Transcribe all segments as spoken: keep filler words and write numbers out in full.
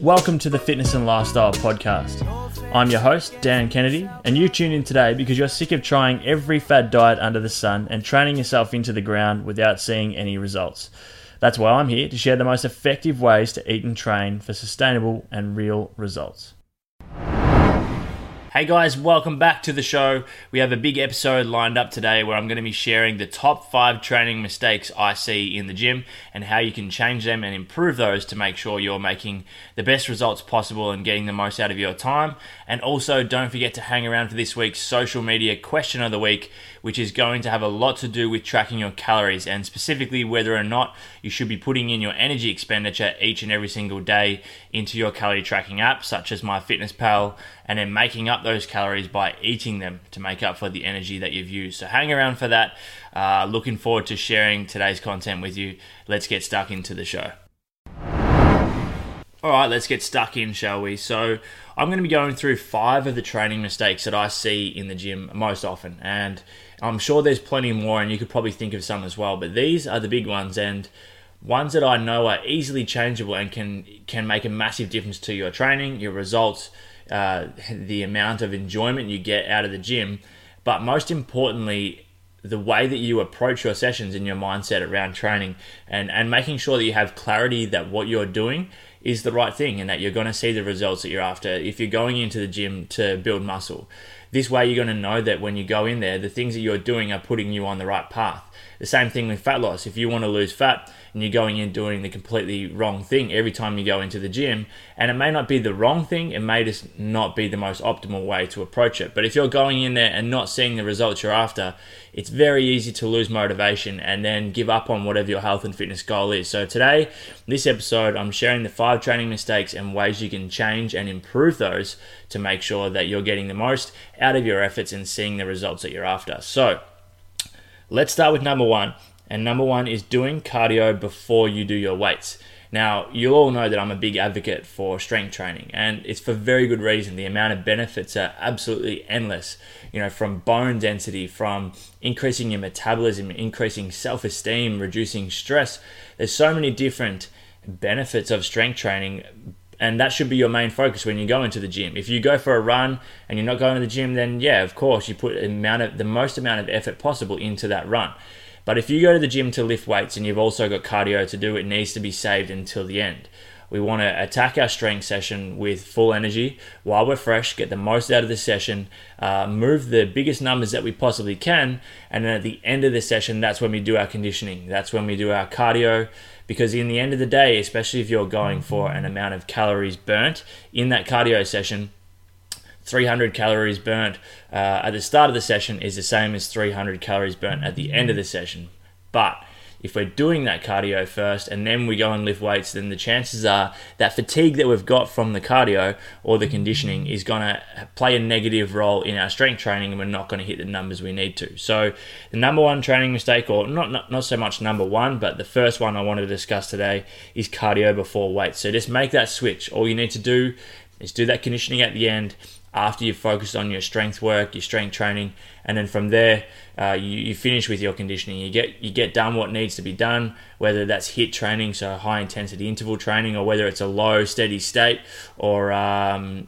Welcome to the Fitness and Lifestyle Podcast. I'm your host, Dan Kennedy, and you tune in today because you're sick of trying every fad diet under the sun and training yourself into the ground without seeing any results. That's why I'm here to share the most effective ways to eat and train for sustainable and real results. Hey guys, welcome back to the show. We have a big episode lined up today where I'm going to be sharing the top five training mistakes I see in the gym and how you can change them and improve those to make sure you're making the best results possible and getting the most out of your time. And also don't forget to hang around for this week's social media question of the week, which is going to have a lot to do with tracking your calories and specifically whether or not you should be putting in your energy expenditure each and every single day into your calorie tracking app, such as MyFitnessPal, and then making up those calories by eating them to make up for the energy that you've used. So hang around for that. Uh, looking forward to sharing today's content with you. Let's get stuck into the show. All right, let's get stuck in, shall we? So I'm going to be going through five of the training mistakes that I see in the gym most often. And I'm sure there's plenty more, and you could probably think of some as well. But these are the big ones, and ones that I know are easily changeable and can can make a massive difference to your training, your results, uh, the amount of enjoyment you get out of the gym. But most importantly, the way that you approach your sessions and your mindset around training, and, and making sure that you have clarity that what you're doing is the right thing and that you're going to see the results that you're after. If you're going into the gym to build muscle, this way you're going to know that when you go in there, the things that you're doing are putting you on the right path. The same thing with fat loss. If you want to lose fat and you're going in doing the completely wrong thing every time you go into the gym, and it may not be the wrong thing, it may just not be the most optimal way to approach it. But if you're going in there and not seeing the results you're after, it's very easy to lose motivation and then give up on whatever your health and fitness goal is. So today, this episode, I'm sharing the five training mistakes and ways you can change and improve those to make sure that you're getting the most out of your efforts and seeing the results that you're after. So let's start with number one. And number one is doing cardio before you do your weights. Now, you all know that I'm a big advocate for strength training, and it's for very good reason. The amount of benefits are absolutely endless. You know, from bone density, from increasing your metabolism, increasing self-esteem, reducing stress. There's so many different benefits of strength training, and that should be your main focus when you go into the gym. If you go for a run and you're not going to the gym, then yeah, of course, you put the amount of, the most amount of effort possible into that run. But if you go to the gym to lift weights and you've also got cardio to do, it needs to be saved until the end. We want to attack our strength session with full energy while we're fresh, get the most out of the session, uh, move the biggest numbers that we possibly can, and then at the end of the session, that's when we do our conditioning. That's when we do our cardio, because in the end of the day, especially if you're going for an amount of calories burnt in that cardio session, three hundred calories burnt uh, at the start of the session is the same as three hundred calories burnt at the end of the session. But if we're doing that cardio first and then we go and lift weights, then the chances are that fatigue that we've got from the cardio or the conditioning is going to play a negative role in our strength training, and we're not going to hit the numbers we need to. So the number one training mistake, or not, not, not so much number one, but the first one I wanted to discuss today is cardio before weights. So just make that switch. All you need to do is do that conditioning at the end, after you've focused on your strength work, your strength training, and then from there, uh, you, you finish with your conditioning. You get you get done what needs to be done, whether that's HIIT training, so high intensity interval training, or whether it's a low steady state, or um,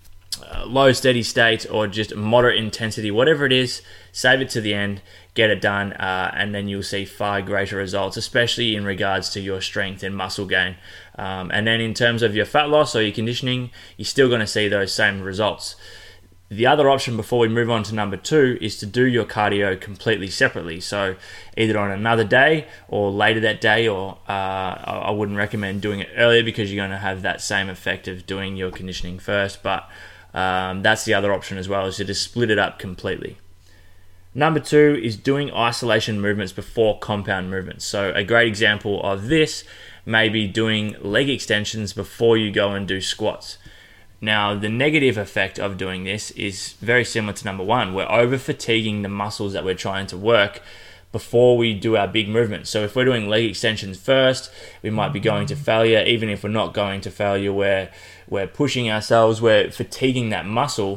uh, low steady state, or just moderate intensity, whatever it is, save it to the end, get it done, uh, and then you'll see far greater results, especially in regards to your strength and muscle gain. Um, and then in terms of your fat loss or your conditioning, you're still going to see those same results. The other option before we move on to number two is to do your cardio completely separately. So either on another day or later that day, or uh, I wouldn't recommend doing it earlier because you're going to have that same effect of doing your conditioning first. But um, that's the other option as well, is to just split it up completely. Number two is doing isolation movements before compound movements. So a great example of this may be doing leg extensions before you go and do squats. Now, the negative effect of doing this is very similar to number one. We're over fatiguing the muscles that we're trying to work before we do our big movements. So if we're doing leg extensions first, we might be going to failure. Even if we're not going to failure, we're, we're pushing ourselves, we're fatiguing that muscle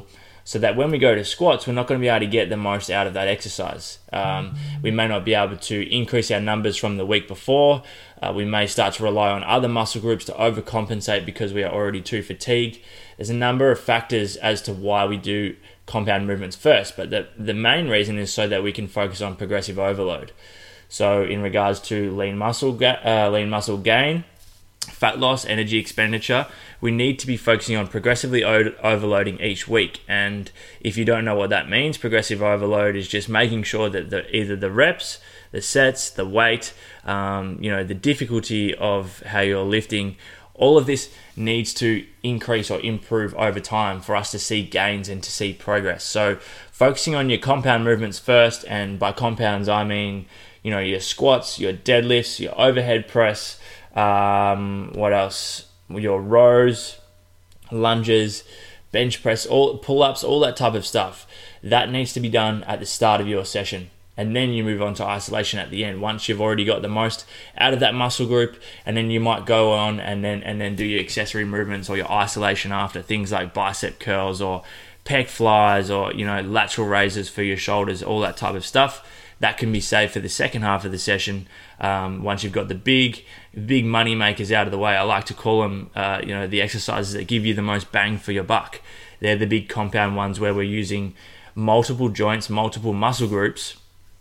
so that when we go to squats, we're not going to be able to get the most out of that exercise. Um, we may not be able to increase our numbers from the week before. Uh, we may start to rely on other muscle groups to overcompensate because we are already too fatigued. There's a number of factors as to why we do compound movements first, but the, the main reason is so that we can focus on progressive overload. So in regards to lean muscle, ga- uh, lean muscle gain, fat loss, energy expenditure, we need to be focusing on progressively o- overloading each week. And if you don't know what that means, progressive overload is just making sure that the, either the reps, the sets, the weight, um, you know, the difficulty of how you're lifting, all of this needs to increase or improve over time for us to see gains and to see progress. So focusing on your compound movements first, and by compounds I mean, you know, your squats, your deadlifts, your overhead press, um, what else? Your rows, lunges, bench press, all pull-ups, all that type of stuff. That needs to be done at the start of your session. And then you move on to isolation at the end once you've already got the most out of that muscle group, and then you might go on and then and then do your accessory movements or your isolation after, things like bicep curls or pec flies or, you know, lateral raises for your shoulders, all that type of stuff. That can be saved for the second half of the session. Um, once you've got the big, big money makers out of the way, I like to call them, uh, you know, the exercises that give you the most bang for your buck. They're the big compound ones where we're using multiple joints, multiple muscle groups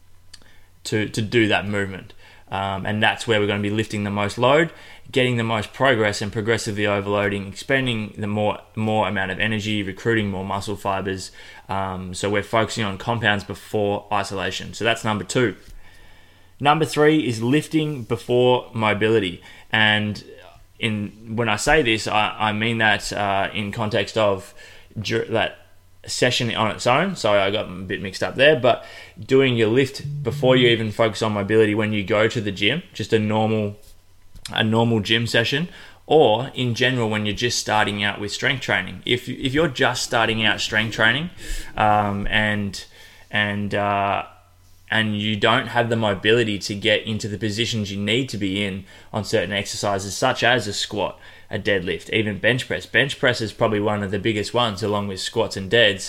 to to do that movement. Um, and that's where we're going to be lifting the most load, getting the most progress, and progressively overloading, expending the more more amount of energy, recruiting more muscle fibers. Um, so we're focusing on compounds before isolation. So that's number two. Number three is lifting before mobility. And in when I say this, I, I mean that uh, in context of that session on its own. Sorry, I got a bit mixed up there, but doing your lift before you even focus on mobility when you go to the gym, just a normal a normal gym session, or in general when you're just starting out with strength training. If you, if you're just starting out strength training um, and and uh, and you don't have the mobility to get into the positions you need to be in on certain exercises, such as a squat, a deadlift, even bench press. Bench press is probably one of the biggest ones, along with squats and deads,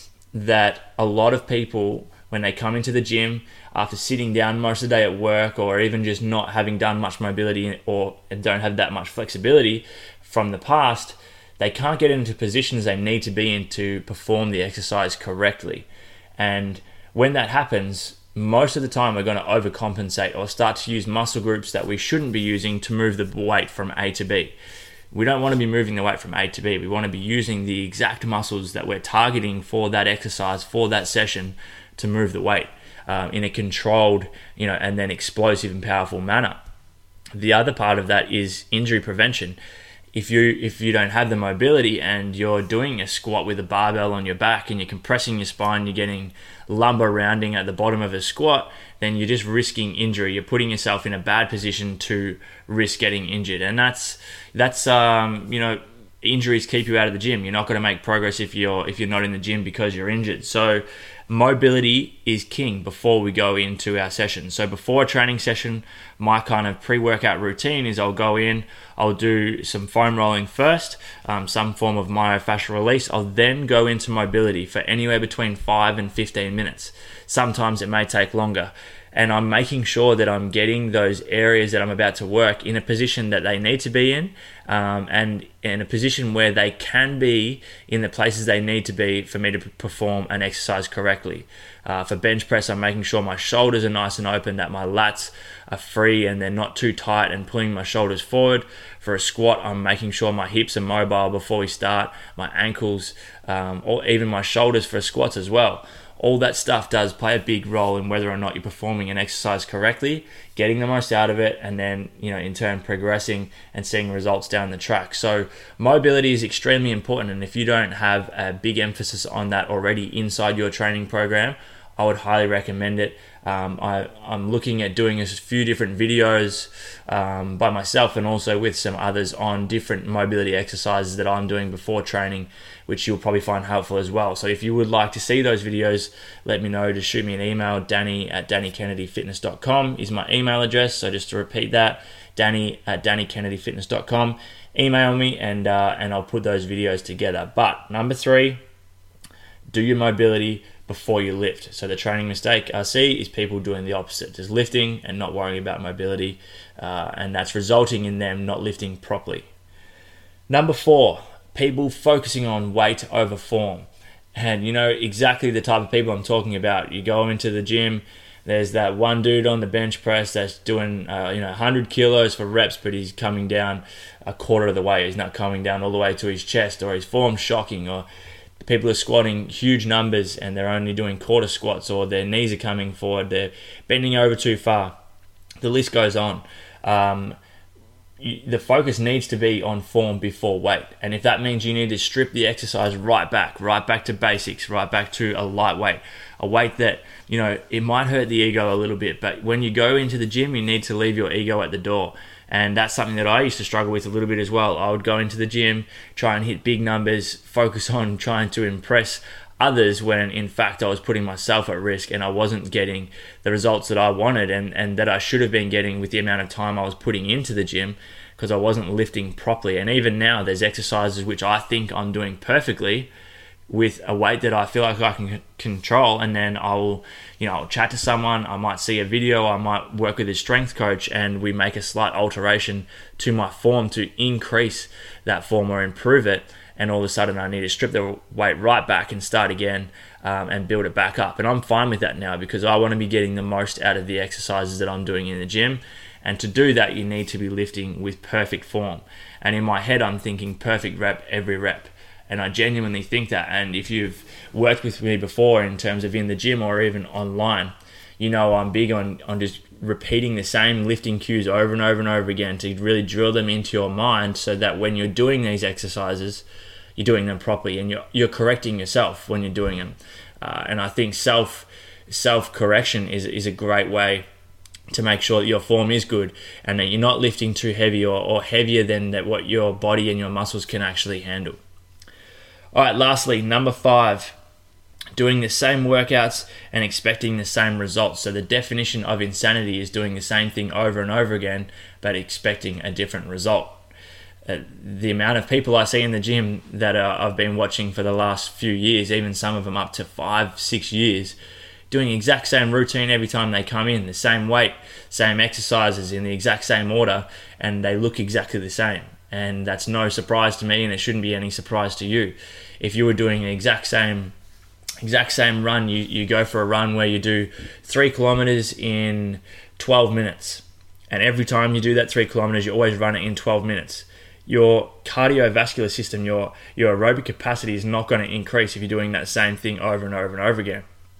that a lot of people, when they come into the gym after sitting down most of the day at work, or even just not having done much mobility or don't have that much flexibility from the past, they can't get into positions they need to be in to perform the exercise correctly. And when that happens, most of the time we're going to overcompensate or start to use muscle groups that we shouldn't be using to move the weight from A to B. We don't want to be moving the weight from A to B. We want to be using the exact muscles that we're targeting for that exercise, for that session, to move the weight um, in a controlled, you know, and then explosive and powerful manner. The other part of that is injury prevention. If you if you don't have the mobility and you're doing a squat with a barbell on your back and you're compressing your spine, you're getting lumbar rounding at the bottom of a squat, then you're just risking injury. You're putting yourself in a bad position to risk getting injured. And that's, that's um, you know, injuries keep you out of the gym. You're not going to make progress if you're if you're not in the gym because you're injured. So mobility is king before we go into our session. So before a training session, my kind of pre-workout routine is I'll go in, I'll do some foam rolling first, um, some form of myofascial release. I'll then go into mobility for anywhere between five and fifteen minutes. Sometimes it may take longer. And I'm making sure that I'm getting those areas that I'm about to work in a position that they need to be in, um, and in a position where they can be in the places they need to be for me to perform an exercise correctly. Uh, for bench press, I'm making sure my shoulders are nice and open, that my lats are free and they're not too tight and pulling my shoulders forward. For a squat, I'm making sure my hips are mobile before we start, my ankles, um, or even my shoulders for squats as well. All that stuff does play a big role in whether or not you're performing an exercise correctly, getting the most out of it, and then, you know, in turn progressing and seeing results down the track. So mobility is extremely important, and if you don't have a big emphasis on that already inside your training program, I would highly recommend it. Um, I, I'm looking at doing a few different videos um, by myself and also with some others on different mobility exercises that I'm doing before training, which you'll probably find helpful as well. So if you would like to see those videos, let me know. Just shoot me an email. Danny at danny kennedy fitness dot com is my email address. So just to repeat that, Danny at danny kennedy fitness dot com. Email me and uh, and I'll put those videos together. But number three, do your mobility before you lift. So the training mistake I see is people doing the opposite, just lifting and not worrying about mobility, uh, and that's resulting in them not lifting properly. Number four, people focusing on weight over form. And you know exactly the type of people I'm talking about. You go into the gym, there's that one dude on the bench press that's doing uh, you know one hundred kilos for reps, but he's coming down a quarter of the way. He's not coming down all the way to his chest, or his form's shocking, or people are squatting huge numbers and they're only doing quarter squats, or their knees are coming forward, they're bending over too far. The list goes on. Um, you, the focus needs to be on form before weight. And if that means you need to strip the exercise right back, right back to basics, right back to a light weight, a weight that, you know, it might hurt the ego a little bit, but when you go into the gym, you need to leave your ego at the door. And that's something that I used to struggle with a little bit as well. I would go into the gym, try and hit big numbers, focus on trying to impress others, when in fact I was putting myself at risk and I wasn't getting the results that I wanted and, and that I should have been getting with the amount of time I was putting into the gym, because I wasn't lifting properly. And even now, there's exercises which I think I'm doing perfectly with a weight that I feel like I can control, and then I'll, you know, I'll chat to someone, I might see a video, I might work with a strength coach, and we make a slight alteration to my form to increase that form or improve it, and all of a sudden I need to strip the weight right back and start again um, and build it back up. And I'm fine with that now, because I want to be getting the most out of the exercises that I'm doing in the gym, and to do that you need to be lifting with perfect form. And in my head I'm thinking perfect rep every rep. And I genuinely think that. And if you've worked with me before in terms of in the gym or even online, you know I'm big on, on just repeating the same lifting cues over and over and over again to really drill them into your mind, so that when you're doing these exercises, you're doing them properly and you're, you're correcting yourself when you're doing them. Uh, and I think self, self-correction is, is a great way to make sure that your form is good and that you're not lifting too heavy or, or heavier than that what your body and your muscles can actually handle. All right, lastly, number five, doing the same workouts and expecting the same results. So the definition of insanity is doing the same thing over and over again, but expecting a different result. Uh, the amount of people I see in the gym that uh, I've been watching for the last few years, even some of them up to five, six years, doing the exact same routine every time they come in, the same weight, same exercises in the exact same order, and they look exactly the same. And that's no surprise to me, and it shouldn't be any surprise to you. If you were doing the exact same exact same run, you, you go for a run where you do three kilometers in twelve minutes, and every time you do that three kilometers, you always run it in twelve minutes. Your cardiovascular system, your, your aerobic capacity is not going to increase if you're doing that same thing over and over and over again.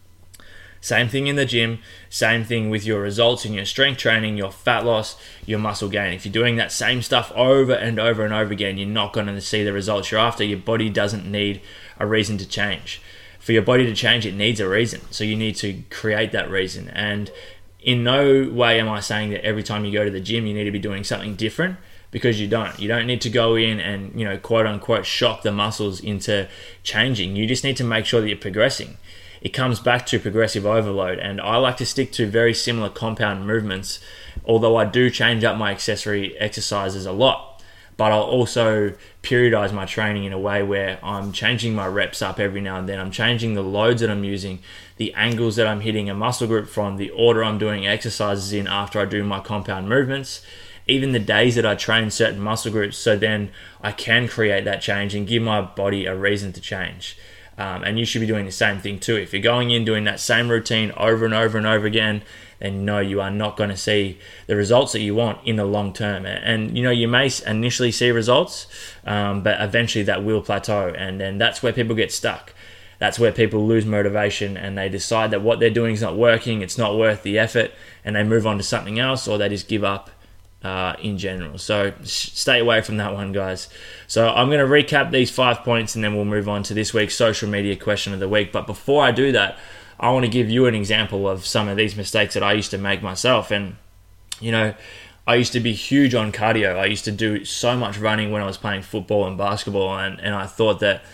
Same thing in the gym, same thing with your results in your strength training, your fat loss, your muscle gain. If you're doing that same stuff over and over and over again, you're not going to see the results you're after. Your body doesn't need a reason to change. For your body to change, it needs a reason. So you need to create that reason. And in no way am I saying that every time you go to the gym, you need to be doing something different, because you don't. You don't need to go in and, you know, quote unquote, shock the muscles into changing. You just need to make sure that you're progressing. It comes back to progressive overload, and I like to stick to very similar compound movements, although I do change up my accessory exercises a lot. But I'll also periodize my training in a way where I'm changing my reps up every now and then. I'm changing the loads that I'm using, the angles that I'm hitting a muscle group from, the order I'm doing exercises in after I do my compound movements, even the days that I train certain muscle groups, so then I can create that change and give my body a reason to change. Um, and you should be doing the same thing too. If you're going in doing that same routine over and over and over again, then no, you are not going to see the results that you want in the long term. And you know, you may initially see results, um, but eventually that will plateau, and then that's where people get stuck. That's where people lose motivation and they decide that what they're doing is not working, it's not worth the effort, and they move on to something else, or they just give up Uh, in general. So stay away from that one, guys. So I'm going to recap these five points and then we'll move on to this week's social media question of the week. But before I do that, I want to give you an example of some of these mistakes that I used to make myself. And, you know, I used to be huge on cardio. I used to do so much running when I was playing football and basketball, and, and I thought that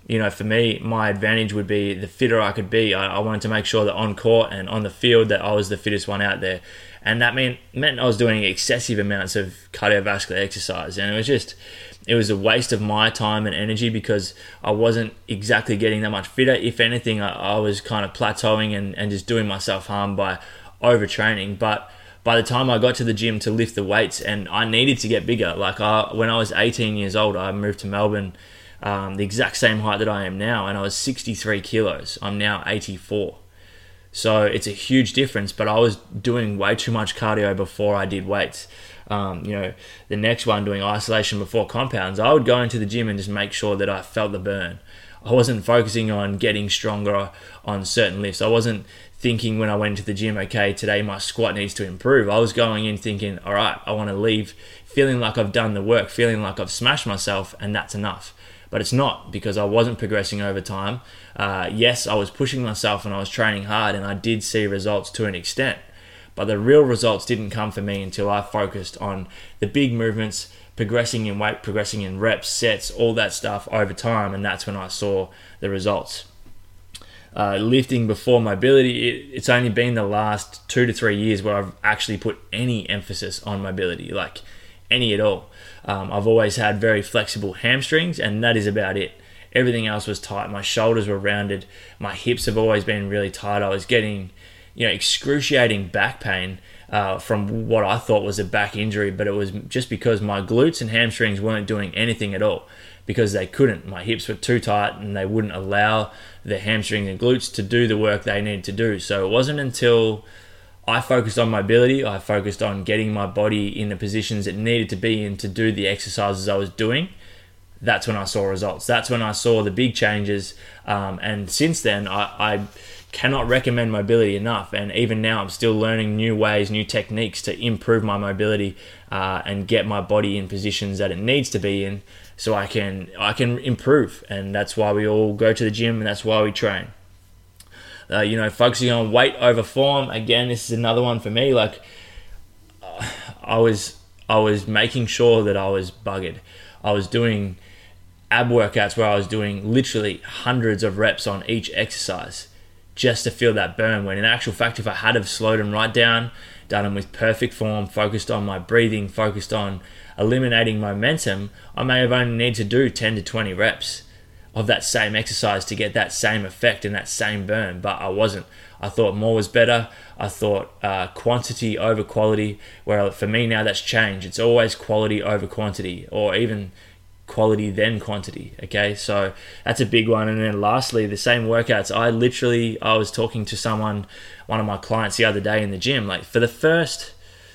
you know, for me, my advantage would be the fitter I could be. I, I wanted to make sure that on court and on the field that I was the fittest one out there. And that meant, meant I was doing excessive amounts of cardiovascular exercise. And it was just, it was a waste of my time and energy because I wasn't exactly getting that much fitter. If anything, I, I was kind of plateauing and, and just doing myself harm by overtraining. But by the time I got to the gym to lift the weights, and I needed to get bigger, like I, when I was eighteen years old, I moved to Melbourne, um, the exact same height that I am now, and I was sixty-three kilos. I'm now eighty-four. So it's a huge difference, but I was doing way too much cardio before I did weights. Um, you know, the next one, doing isolation before compounds, I would go into the gym and just make sure that I felt the burn. I wasn't focusing on getting stronger on certain lifts. I wasn't thinking when I went to the gym, okay, today my squat needs to improve. I was going in thinking, all right, I want to leave feeling like I've done the work, feeling like I've smashed myself, and that's enough. But it's not, because I wasn't progressing over time. Uh, yes, I was pushing myself and I was training hard, and I did see results to an extent. But the real results didn't come for me until I focused on the big movements, progressing in weight, progressing in reps, sets, all that stuff over time, and that's when I saw the results. Uh, lifting before mobility, it, it's only been the last two to three years where I've actually put any emphasis on mobility, like any at all. Um, I've always had very flexible hamstrings, and that is about it. Everything else was tight. My shoulders were rounded. My hips have always been really tight. I was getting, you know, excruciating back pain uh, from what I thought was a back injury, but it was just because my glutes and hamstrings weren't doing anything at all, because they couldn't. My hips were too tight and they wouldn't allow the hamstrings and glutes to do the work they needed to do. So it wasn't until I focused on mobility, I focused on getting my body in the positions it needed to be in to do the exercises I was doing, that's when I saw results. That's when I saw the big changes. Um, and since then, I, I cannot recommend mobility enough. And even now, I'm still learning new ways, new techniques to improve my mobility uh, and get my body in positions that it needs to be in, so I can I can improve. And that's why we all go to the gym, and that's why we train. Uh, you know, focusing on weight over form. Again, this is another one for me. Like, uh, I was I was making sure that I was buggered. I was doing ab workouts where I was doing literally hundreds of reps on each exercise just to feel that burn, when in actual fact, if I had have slowed them right down, done them with perfect form, focused on my breathing, focused on eliminating momentum, I may have only need to do ten to twenty reps of that same exercise to get that same effect and that same burn. But I wasn't. I thought more was better. I thought uh, quantity over quality, where for me now that's changed. It's always quality over quantity, or even quality then quantity. Okay, so that's a big one. And then lastly, the same workouts. I literally, I was talking to someone, one of my clients the other day in the gym, like for the first,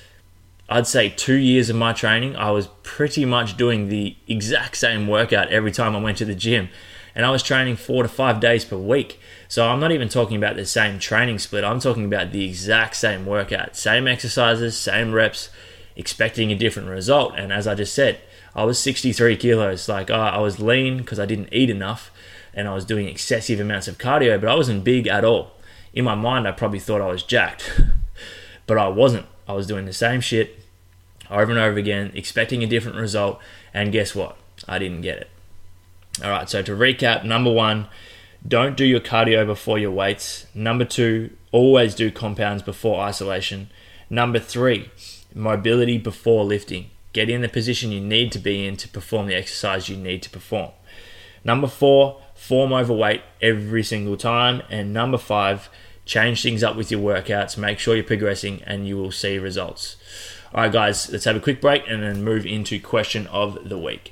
I'd say two years of my training, I was pretty much doing the exact same workout every time I went to the gym. And I was training four to five days per week. So I'm not even talking about the same training split. I'm talking about the exact same workout, same exercises, same reps, expecting a different result. And as I just said, I was sixty-three kilos. Like uh, I was lean because I didn't eat enough, and I was doing excessive amounts of cardio, but I wasn't big at all. In my mind, I probably thought I was jacked, but I wasn't. I was doing the same shit over and over again, expecting a different result, and guess what? I didn't get it. All right, so to recap, number one, don't do your cardio before your weights. Number two, always do compounds before isolation. Number three, mobility before lifting. Get in the position you need to be in to perform the exercise you need to perform. Number four, form over weight every single time. And number five, change things up with your workouts. Make sure you're progressing and you will see results. All right, guys, let's have a quick break and then move into question of the week.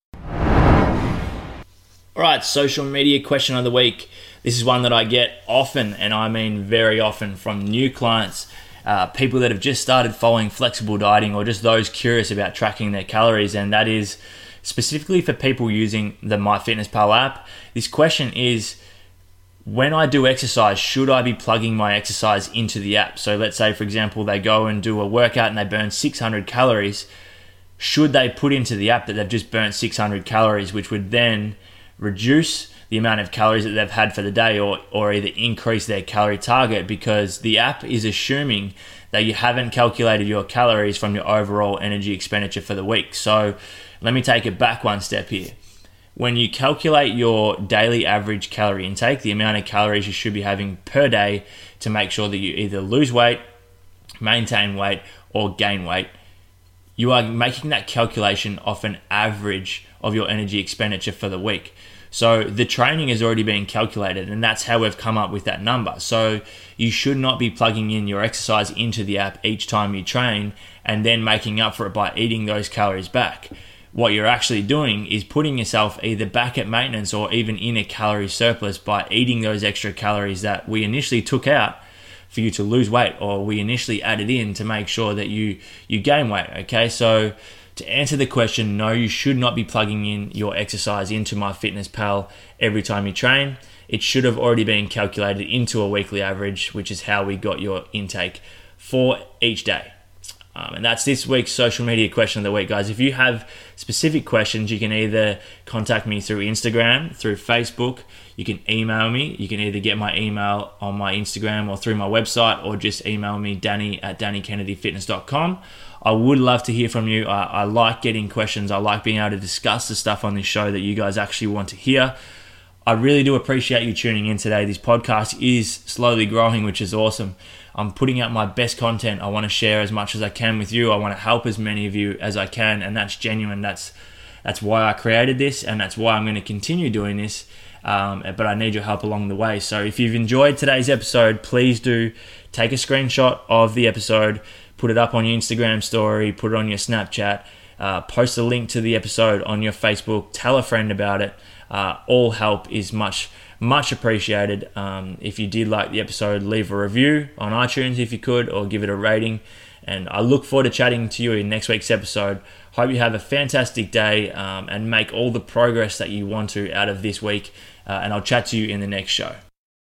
All right, social media question of the week. This is one that I get often, and I mean very often, from new clients, uh, people that have just started following flexible dieting, or just those curious about tracking their calories, and that is specifically for people using the MyFitnessPal app. This question is, when I do exercise, should I be plugging my exercise into the app? So let's say, for example, they go and do a workout and they burn six hundred calories. Should they put into the app that they've just burnt six hundred calories, which would then reduce the amount of calories that they've had for the day, or, or either increase their calorie target, because the app is assuming that you haven't calculated your calories from your overall energy expenditure for the week. So let me take it back one step here. when you calculate your daily average calorie intake, the amount of calories you should be having per day to make sure that you either lose weight, maintain weight, or gain weight, you are making that calculation off an average of your energy expenditure for the week. So the training is already being calculated, and that's how we've come up with that number. So you should not be plugging in your exercise into the app each time you train and then making up for it by eating those calories back. What you're actually doing is putting yourself either back at maintenance or even in a calorie surplus by eating those extra calories that we initially took out for you to lose weight, or we initially added in to make sure that you you gain weight. Okay, so to answer the question, no, you should not be plugging in your exercise into MyFitnessPal every time you train. It should have already been calculated into a weekly average, which is how we got your intake for each day. Um, and that's this week's social media question of the week, guys. If you have specific questions, you can either contact me through Instagram, through Facebook, you can email me. You can either get my email on my Instagram or through my website, or just email me, Danny at danny kennedy fitness dot com. I would love to hear from you. I, I like getting questions. I like being able to discuss the stuff on this show that you guys actually want to hear. I really do appreciate you tuning in today. This podcast is slowly growing, which is awesome. I'm putting out my best content. I want to share as much as I can with you. I want to help as many of you as I can, and that's genuine. That's that's why I created this, and that's why I'm going to continue doing this. Um, but I need your help along the way. So if you've enjoyed today's episode, please do take a screenshot of the episode, put it up on your Instagram story, put it on your Snapchat, uh, post a link to the episode on your Facebook, tell a friend about it. Uh, all help is much, much appreciated. Um, if you did like the episode, leave a review on iTunes if you could, or give it a rating. And I look forward to chatting to you in next week's episode. Hope you have a fantastic day um, and make all the progress that you want to out of this week. Uh, and I'll chat to you in the next show.